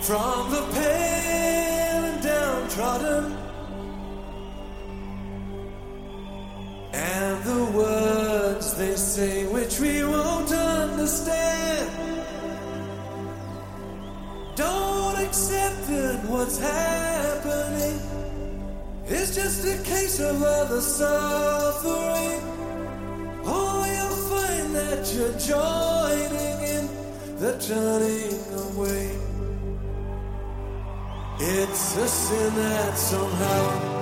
From the pale and downtrodden, and the words they say which we won't understand. Don't accept that what's happening is just a case of other suffering. Oh, you'll find that you're joining in the turning away. It's a sin that somehow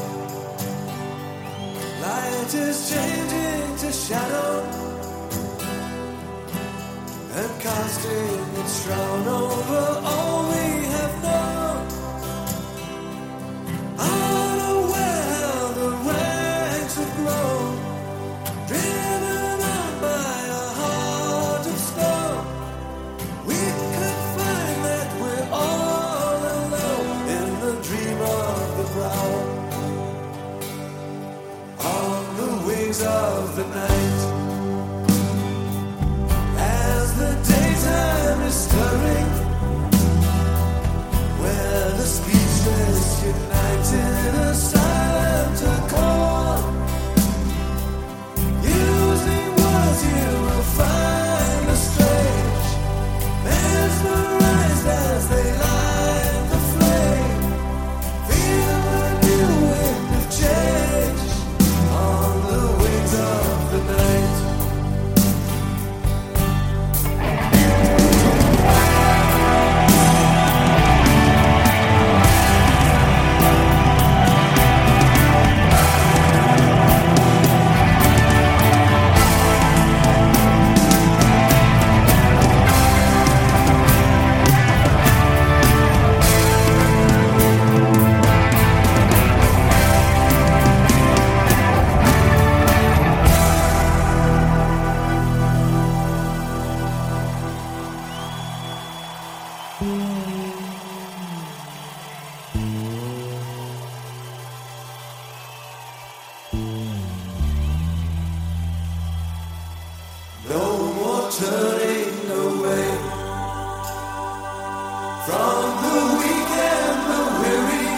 light is changing to shadow and casting its shroud over all we have known. Unaware how the ranks have grown, driven on by a heart of stone. We could find that we're all alone in the dream of the brow, on the wings of the night. As the daytime is stirring, where the speechless unite in a silent accord, using words you will find a strange, mesmerized as they light the flame. Feel the new wind of change on the wings of the night. No more turning away from the weak and the weary.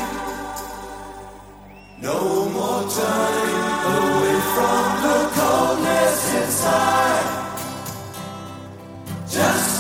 No more turning away from the coldness inside. Just